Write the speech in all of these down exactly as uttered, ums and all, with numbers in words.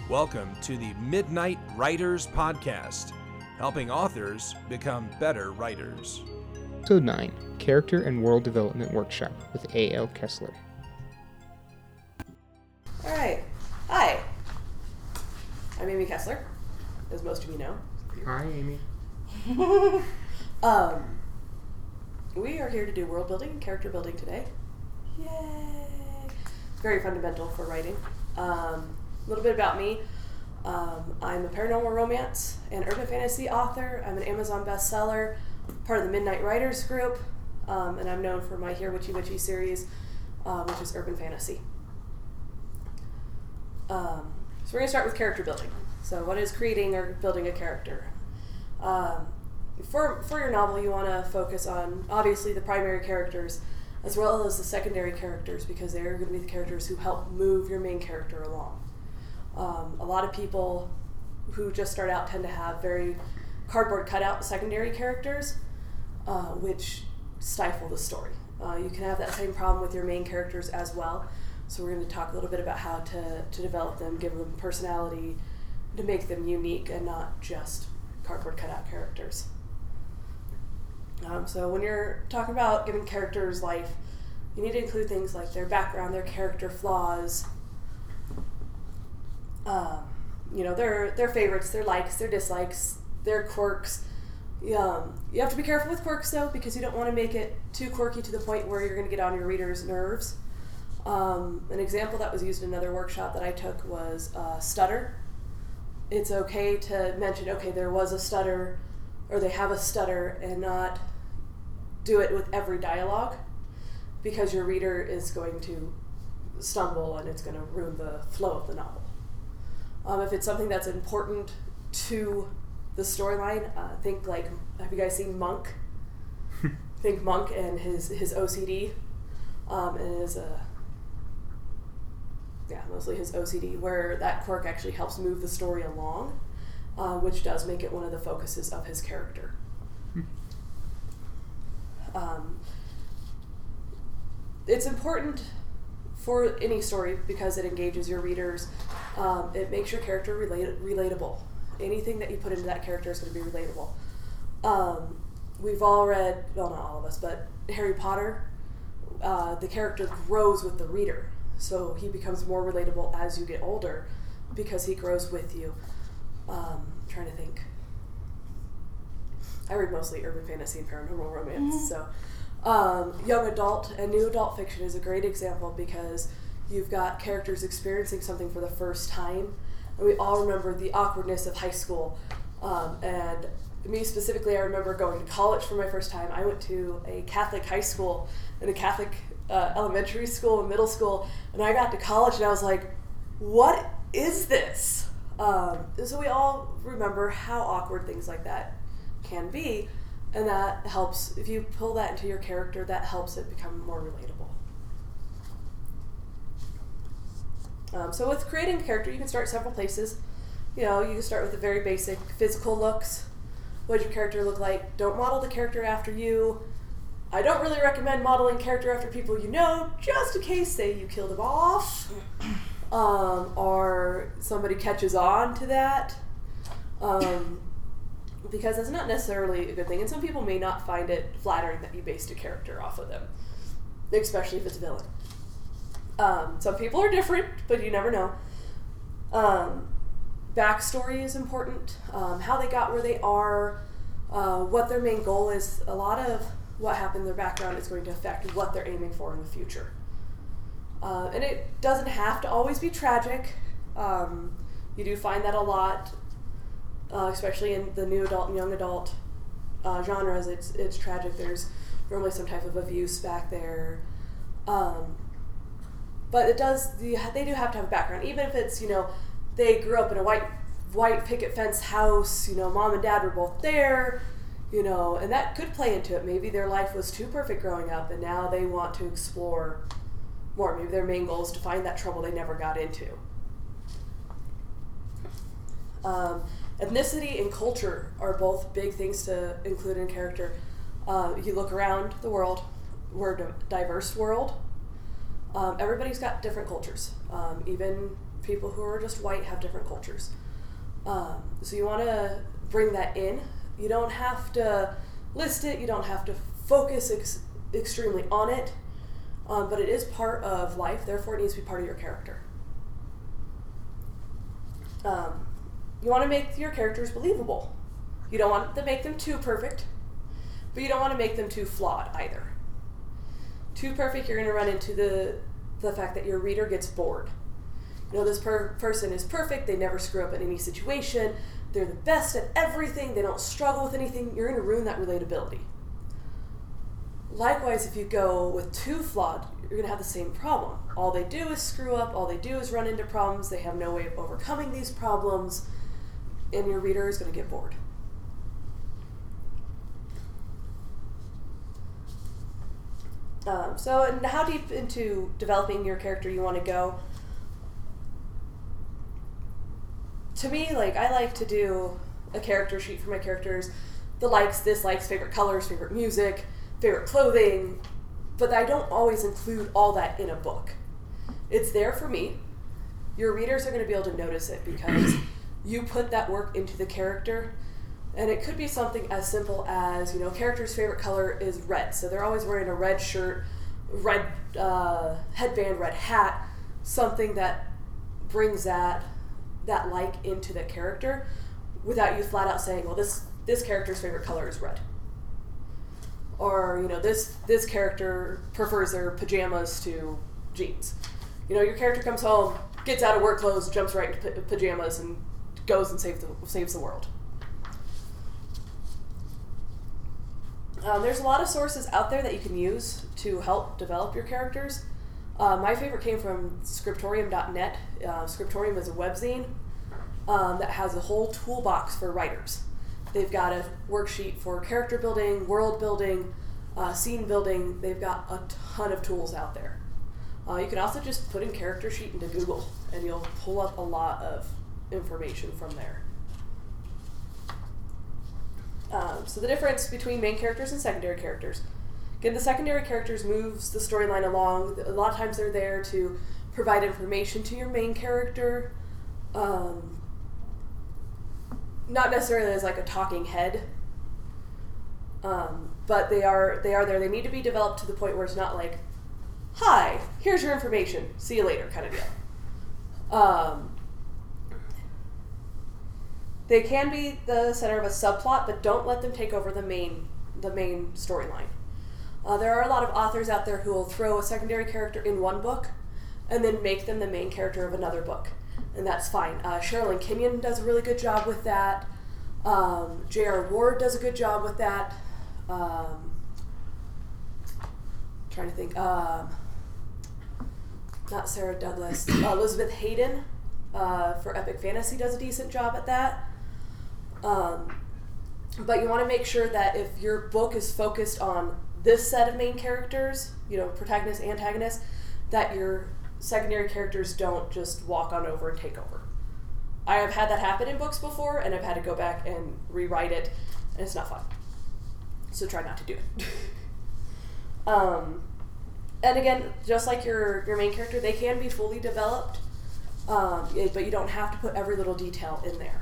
Welcome to the Midnight Writers Podcast, helping authors become better writers. Episode nine, Character and World Development Workshop with A L Kessler. Alright. Hi. I'm Amy Kessler, as most of you know. Hi, Amy. um, we are here to do world building and character building today. Yay! Very fundamental for writing. Um, a little bit about me. Um, I'm a paranormal romance and urban fantasy author. I'm an Amazon bestseller, part of the Midnight Writers group, um, and I'm known for my Here Witchy Witchy series, um, which is urban fantasy. Um, so we're going to start with character building. So what is creating or building a character? Um, for, for your novel, you want to focus on, obviously, the primary characters, as well as the secondary characters, because they're going to be the characters who help move your main character along. Um, a lot of people who just start out tend to have very cardboard cutout secondary characters, uh, which stifle the story. Uh, you can have that same problem with your main characters as well. So we're going to talk a little bit about how to, to develop them, give them personality, to make them unique and not just cardboard cutout characters. Um, so when you're talking about giving characters life, you need to include things like their background, their character flaws, um, you know, their their favorites, their likes, their dislikes, their quirks. Um, you have to be careful with quirks though, because you don't want to make it too quirky to the point where you're going to get on your reader's nerves. Um, an example that was used in another workshop that I took was uh, stutter. It's okay to mention, okay, there was a stutter, or they have a stutter, and not do it with every dialogue, because your reader is going to stumble and it's going to ruin the flow of the novel. Um, if it's something that's important to the storyline, uh, think like, have you guys seen Monk? Think Monk and his, his O C D, um, and his, uh, yeah, mostly his O C D, where that quirk actually helps move the story along, uh, which does make it one of the focuses of his character. Um, it's important for any story because it engages your readers. Um, it makes your character relate- relatable. Anything that you put into that character is going to be relatable. Um, we've all read, well, not all of us, but Harry Potter, uh, the character grows with the reader. So he becomes more relatable as you get older because he grows with you. Um, I'm trying to think. I read mostly urban fantasy and paranormal romance, so um, young adult and new adult fiction is a great example because you've got characters experiencing something for the first time, and we all remember the awkwardness of high school. Um, and me specifically, I remember going to college for my first time. I went to a Catholic high school and a Catholic uh, elementary school and middle school, and I got to college and I was like, what is this? Um, so we all remember how awkward things like that can be, and that helps, if you pull that into your character, that helps it become more relatable. Um, so with creating a character, you can start several places. You know, you can start with the very basic physical looks. What does your character look like? Don't model the character after you. I don't really recommend modeling character after people you know, just in case, say, you kill them off, um, or somebody catches on to that. Um, because that's not necessarily a good thing, and some people may not find it flattering that you based a character off of them, especially if it's a villain. Um, some people are different, but you never know. Um, backstory is important, um, how they got where they are, uh, what their main goal is. A lot of what happened in their background is going to affect what they're aiming for in the future. Uh, and it doesn't have to always be tragic. Um, you do find that a lot. Uh, especially in the new adult and young adult uh, genres, it's it's tragic. There's normally some type of abuse back there, um, but it does. They do have to have a background, even if it's, you know, they grew up in a white white picket fence house. You know, mom and dad were both there. You know, and that could play into it. Maybe their life was too perfect growing up, and now they want to explore more. Maybe their main goal is to find that trouble they never got into. Um, Ethnicity and culture are both big things to include in character. Uh, you look around the world, we're a diverse world. Um, everybody's got different cultures. Um, even people who are just white have different cultures. Um, so you want to bring that in. You don't have to list it. You don't have to focus ex- extremely on it. Um, but it is part of life. Therefore, it needs to be part of your character. Um, you want to make your characters believable. You don't want to make them too perfect, but you don't want to make them too flawed either. Too perfect, you're going to run into the the fact that your reader gets bored. You know, this per- person is perfect, they never screw up in any situation, they're the best at everything, they don't struggle with anything, you're going to ruin that relatability. Likewise, if you go with too flawed, you're going to have the same problem. All they do is screw up, all they do is run into problems, they have no way of overcoming these problems, and your reader is going to get bored. Um, so, and how deep into developing your character you want to go? To me, like, I like to do a character sheet for my characters. The likes, dislikes, favorite colors, favorite music, favorite clothing. But I don't always include all that in a book. It's there for me. Your readers are going to be able to notice it because you put that work into the character. And it could be something as simple as, you know, character's favorite color is red. So they're always wearing a red shirt, red uh, headband, red hat, something that brings that that like into the character without you flat out saying, well, this this character's favorite color is red. Or, you know, this this character prefers their pajamas to jeans. You know, your character comes home, gets out of work clothes, jumps right into p- pajamas, and goes and saves the, saves the world. Um, there's a lot of sources out there that you can use to help develop your characters. Uh, my favorite came from Scriptorium dot net. Uh, Scriptorium is a webzine um, that has a whole toolbox for writers. They've got a worksheet for character building, world building, uh, scene building. They've got a ton of tools out there. Uh, you can also just put in character sheet into Google, and you'll pull up a lot of information from there. Um, so the difference between main characters and secondary characters. Again, the secondary characters moves the storyline along. A lot of times they're there to provide information to your main character. Um, not necessarily as like a talking head. Um, but they are they are there. They need to be developed to the point where it's not like, hi, here's your information, see you later kind of deal. Um, They can be the center of a subplot, but don't let them take over the main the main storyline. Uh, there are a lot of authors out there who will throw a secondary character in one book and then make them the main character of another book, and that's fine. Uh, Sherilyn Kenyon does a really good job with that. Um, J R Ward does a good job with that. Um, trying to think. Um, not Sarah Douglas. Uh, Elizabeth Hayden uh, for Epic Fantasy does a decent job at that. Um, but you want to make sure that if your book is focused on this set of main characters, you know, protagonist, antagonist, that your secondary characters don't just walk on over and take over. I have had that happen in books before, and I've had to go back and rewrite it, and it's not fun. So try not to do it. um, and again, just like your, your main character, they can be fully developed, um, but you don't have to put every little detail in there.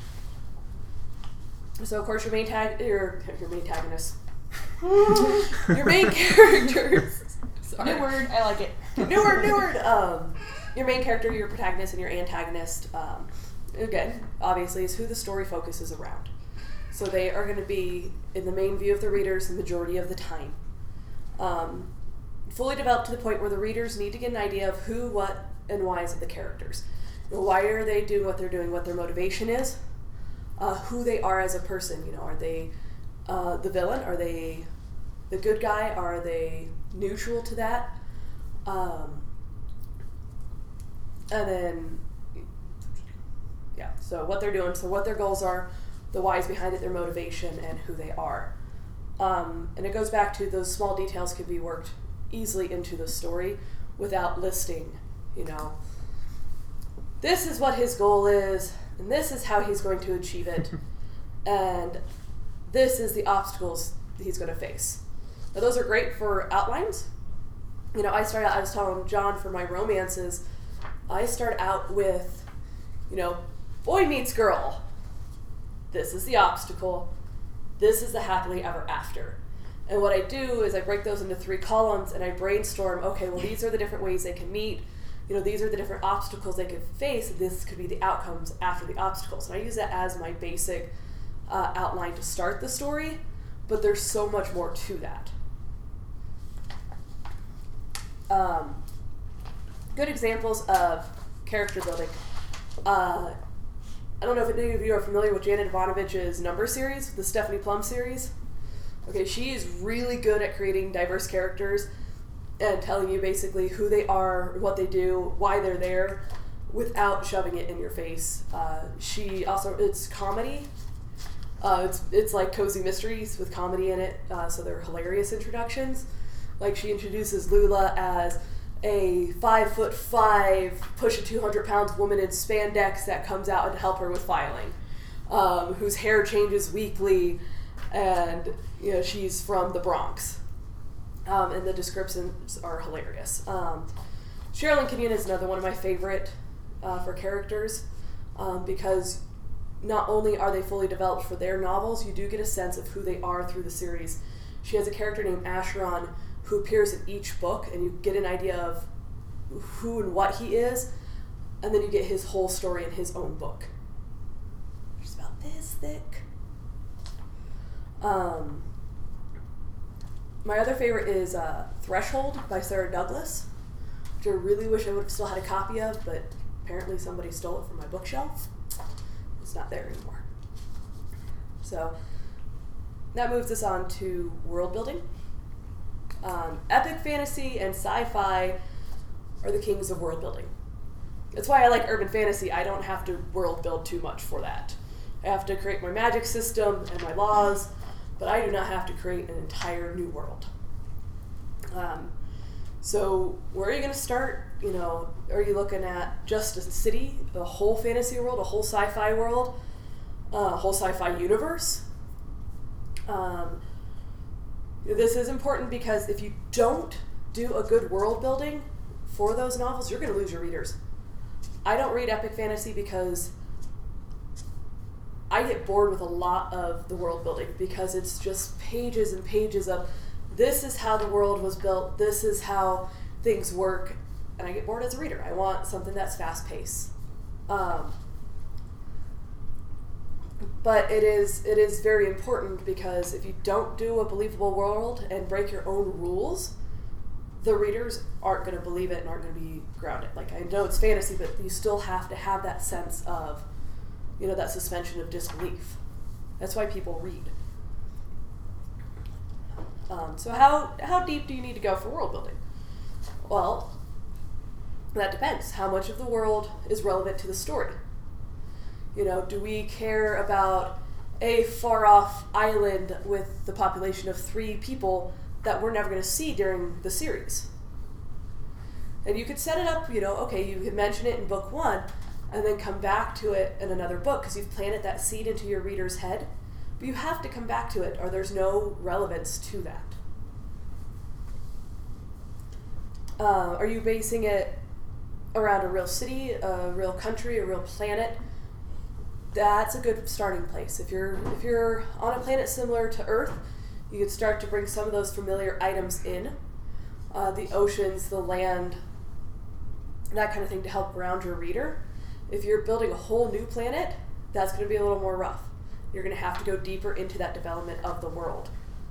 So of course your main tag your your main antagonist. your main characters. Sorry. New word, I like it. New word, new word. Um, your main character, your protagonist, and your antagonist. Um, again, obviously, is who the story focuses around. So they are going to be in the main view of the readers the majority of the time. Um, fully developed to the point where the readers need to get an idea of who, what, and whys of the characters. You know, why are they doing what they're doing? What their motivation is. Uh, who they are as a person. You know, are they uh, the villain? Are they the good guy? Are they neutral to that? Um, and then, yeah, so what they're doing, so what their goals are, the whys behind it, their motivation, and who they are. Um, and it goes back to those small details can be worked easily into the story without listing, you know, this is what his goal is, and this is how he's going to achieve it, and this is the obstacles he's going to face. Now, those are great for outlines. You know, I started out, I was telling John for my romances, I start out with, you know, boy meets girl. This is the obstacle. This is the happily ever after. And what I do is I break those into three columns and I brainstorm, okay, well, these are the different ways they can meet. You know, these are the different obstacles they could face. This could be the outcomes after the obstacles. And I use that as my basic uh, outline to start the story, but there's so much more to that. Um, good examples of character building. Uh, I don't know if any of you are familiar with Janet Ivanovich's Number series, the Stephanie Plum series. Okay, she is really good at creating diverse characters and telling you basically who they are, what they do, why they're there, without shoving it in your face. Uh, she also, it's comedy. Uh, it's it's like cozy mysteries with comedy in it, uh, so they're hilarious introductions. Like she introduces Lula as a five foot five, pushing two hundred pounds woman in spandex that comes out to help her with filing, um, whose hair changes weekly, and you know she's from the Bronx, um, and the descriptions are hilarious. Um, Sherilyn Kenyon is another one of my favorite uh, for characters, um, because not only are they fully developed for their novels, you do get a sense of who they are through the series. She has a character named Asheron who appears in each book, and you get an idea of who and what he is, and then you get his whole story in his own book. It's about this thick. Um, my other favorite is uh, Threshold by Sarah Douglas, which I really wish I would have still had a copy of, but apparently somebody stole it from my bookshelf. It's not there anymore. So that moves us on to world building. Um, epic fantasy and sci-fi are the kings of world building. That's why I like urban fantasy. I don't have to world build too much for that. I have to create my magic system and my laws, but I do not have to create an entire new world. Um, so where are you going to start? You know, are you looking at just a city, a whole fantasy world, a whole sci-fi world, uh, a whole sci-fi universe? Um, this is important because if you don't do a good world building for those novels, you're going to lose your readers. I don't read epic fantasy because I get bored with a lot of the world building because it's just pages and pages of this is how the world was built, this is how things work, and I get bored as a reader. I want something that's fast-paced. Um, but it is it is very important because if you don't do a believable world and break your own rules, the readers aren't going to believe it and aren't going to be grounded. Like, I know it's fantasy, but you still have to have that sense of, you know, that suspension of disbelief. That's why people read. Um, so how how deep do you need to go for world building? Well, that depends. How much of the world is relevant to the story? You know, do we care about a far-off island with the population of three people that we're never going to see during the series? And you could set it up, you know, okay, you could mention it in book one, and then come back to it in another book because you've planted that seed into your reader's head. But you have to come back to it or there's no relevance to that. Uh, are you basing it around a real city, a real country, a real planet? That's a good starting place. If you're if you're on a planet similar to Earth, you could start to bring some of those familiar items in. Uh, the oceans, the land, that kind of thing to help ground your reader. If you're building a whole new planet, that's going to be a little more rough. You're going to have to go deeper into that development of the world.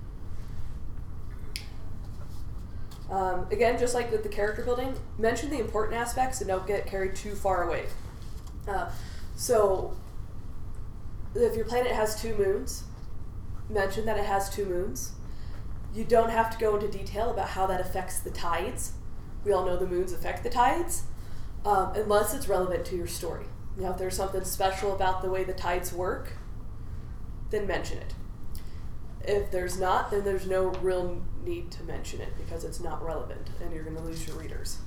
Um, again, just like with the character building, mention the important aspects and don't get carried too far away. Uh, so, if your planet has two moons, mention that it has two moons. You don't have to go into detail about how that affects the tides. We all know the moons affect the tides, um, unless it's relevant to your story. You know, if there's something special about the way the tides work, then mention it. If there's not, then there's no real need to mention it because it's not relevant and you're going to lose your readers.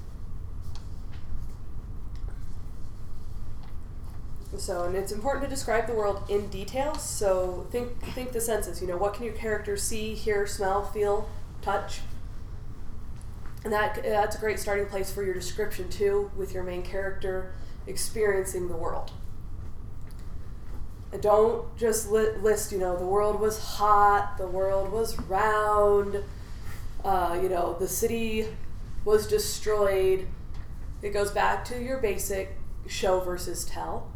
So, and it's important to describe the world in detail. So think think the senses. You know, what can your characters see, hear, smell, feel, touch? And that that's a great starting place for your description too, with your main character experiencing the world. And don't just li- list, you know, the world was hot, the world was round, uh, you know, the city was destroyed. It goes back to your basic show versus tell.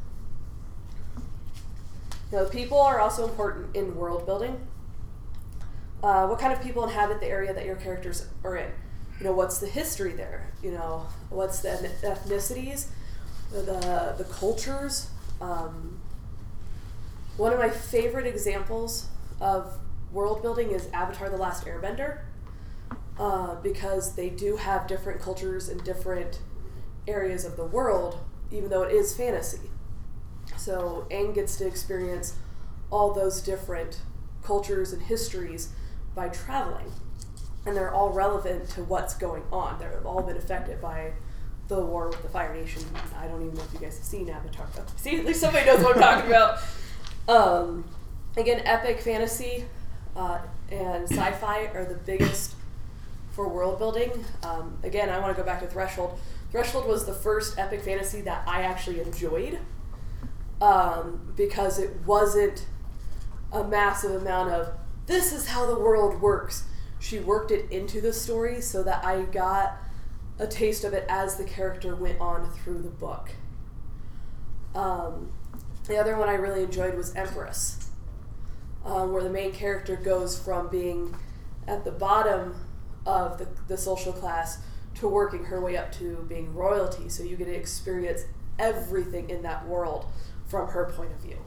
You know, people are also important in world building. Uh, what kind of people inhabit the area that your characters are in? You know, what's the history there? You know, what's the ethnicities, the the cultures? Um, one of my favorite examples of world building is Avatar: The Last Airbender, uh, because they do have different cultures in different areas of the world, even though it is fantasy. So Aang gets to experience all those different cultures and histories by traveling. And they're all relevant to what's going on. They've all been affected by the war with the Fire Nation. I don't even know if you guys have seen Avatar. But see, at least somebody knows what I'm talking about. Um, again, epic fantasy uh, and sci-fi are the biggest for world building. Um, again, I want to go back to Threshold. Threshold was the first epic fantasy that I actually enjoyed um, because it wasn't a massive amount of, this is how the world works. She worked it into the story so that I got a taste of it as the character went on through the book. Um, the other one I really enjoyed was Empress, um, where the main character goes from being at the bottom of the, the social class to working her way up to being royalty. So you get to experience everything in that world from her point of view.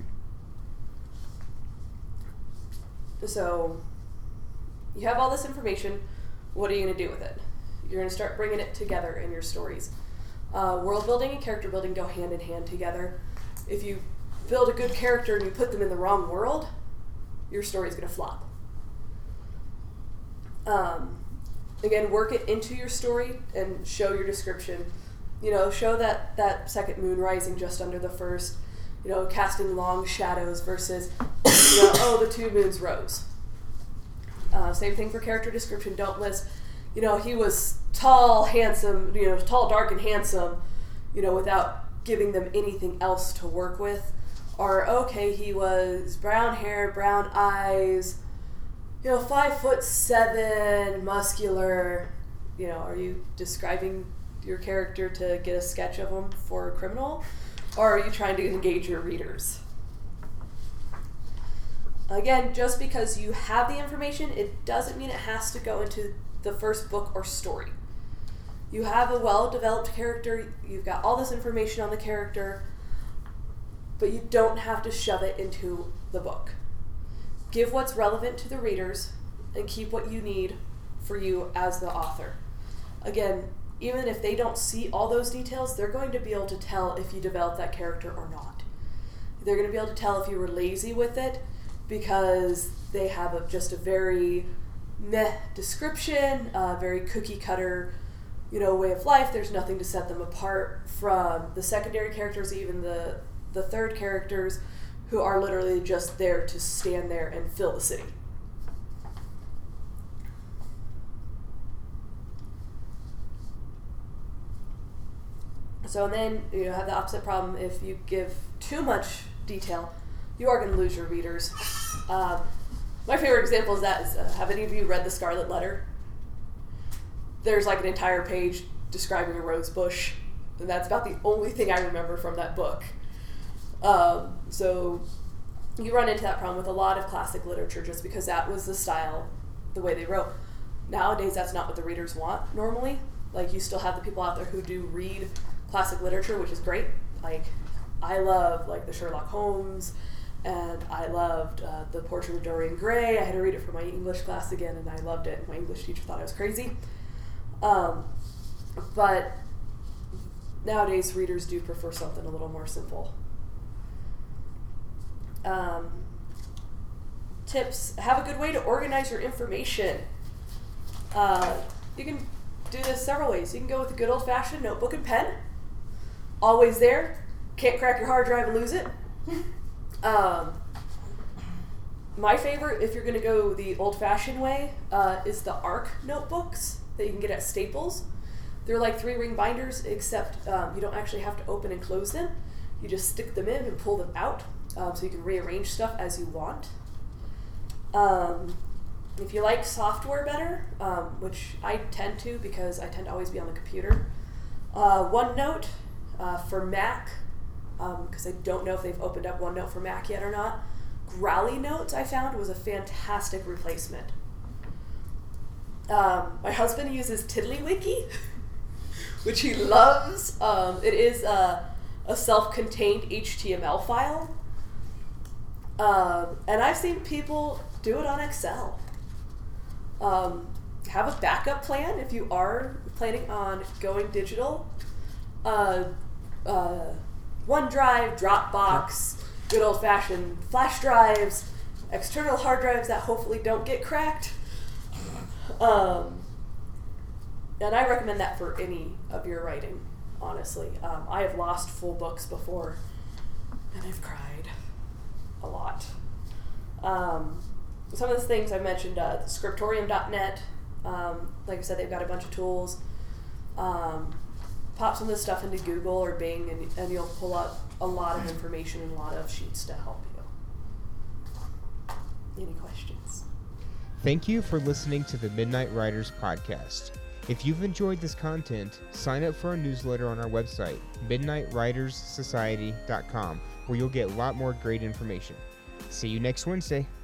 So you have all this information. What are you going to do with it? You're going to start bringing it together in your stories. Uh, world building and character building go hand in hand together. If you build a good character and you put them in the wrong world, your story is going to flop. Um, again, work it into your story and show your description. You know, show that, that second moon rising just under the first, you know, casting long shadows versus, you know, oh, the two moons rose. Uh, same thing for character description. Don't list, you know, he was tall, handsome, you know, tall, dark, and handsome, you know, without giving them anything else to work with. Or, okay, he was brown hair, brown eyes, you know, five foot seven, muscular. You know, are you describing your character to get a sketch of him for a criminal? Or are you trying to engage your readers? Again, just because you have the information, it doesn't mean it has to go into the first book or story. You have a well-developed character, you've got all this information on the character, but you don't have to shove it into the book. Give what's relevant to the readers and keep what you need for you as the author. Again, even if they don't see all those details, they're going to be able to tell if you developed that character or not. They're going to be able to tell if you were lazy with it, because they have a, just a very meh description, a very cookie cutter, you know, way of life. There's nothing to set them apart from the secondary characters, even the the third characters, who are literally just there to stand there and fill the city. So then you have the opposite problem. If you give too much detail, you are going to lose your readers. Um, my favorite example is that is, uh, have any of you read The Scarlet Letter? There's like an entire page describing a rose bush, and that's about the only thing I remember from that book. Um, so you run into that problem with a lot of classic literature just because that was the style, the way they wrote. Nowadays, that's not what the readers want normally. Like, you still have the people out there who do read classic literature, which is great. Like, I love like the Sherlock Holmes, and I loved uh, the Portrait of Dorian Gray. I had to read it for my English class again, and I loved it. My English teacher thought I was crazy. Um, but nowadays, readers do prefer something a little more simple. Um, tips: have a good way to organize your information. Uh, you can do this several ways. You can go with a good old-fashioned notebook and pen. Always there. Can't crack your hard drive and lose it. Um, my favorite, if you're going to go the old-fashioned way, uh, is the ARC notebooks. that you can get at Staples. They're like three ring binders, except um, you don't actually have to open and close them. You just stick them in and pull them out, um, so you can rearrange stuff as you want. Um, if you like software better, um, which I tend to because I tend to always be on the computer, uh, OneNote uh, for Mac, because um, I don't know if they've opened up OneNote for Mac yet or not. Growly Notes I found was a fantastic replacement. Um, my husband uses TiddlyWiki, which he loves. Um, it is a, a self-contained H T M L file. Um, and I've seen people do it on Excel. Um, have a backup plan if you are planning on going digital. Uh, uh, OneDrive, Dropbox, good old-fashioned flash drives, external hard drives that hopefully don't get cracked. Um, and I recommend that for any of your writing, honestly. Um, I have lost full books before, and I've cried a lot. Um, some of the things I mentioned, uh, scriptorium dot net, um, like I said, they've got a bunch of tools. Um, pop some of this stuff into Google or Bing, and, and you'll pull up a lot of information and a lot of sheets to help you. Any questions? Thank you for listening to the Midnight Writers Podcast. If you've enjoyed this content, sign up for our newsletter on our website, midnight writers society dot com, where you'll get a lot more great information. See you next Wednesday.